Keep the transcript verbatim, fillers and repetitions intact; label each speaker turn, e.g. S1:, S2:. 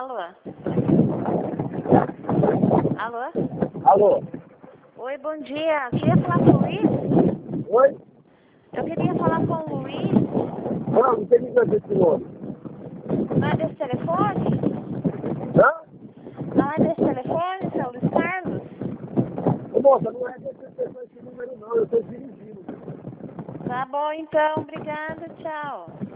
S1: Alô? Alô?
S2: Alô?
S1: Oi, bom dia. Eu queria falar com o Luiz?
S2: Oi?
S1: Eu queria falar com o Luiz.
S2: Não, não tem ninguém desse nome.
S1: Não é desse telefone?
S2: Hã?
S1: Não é desse telefone, seu Luiz Carlos?
S2: Ô, moça, não é desse telefone esse número não, eu estou dirigindo.
S1: Tá bom, então. Obrigada. Tchau.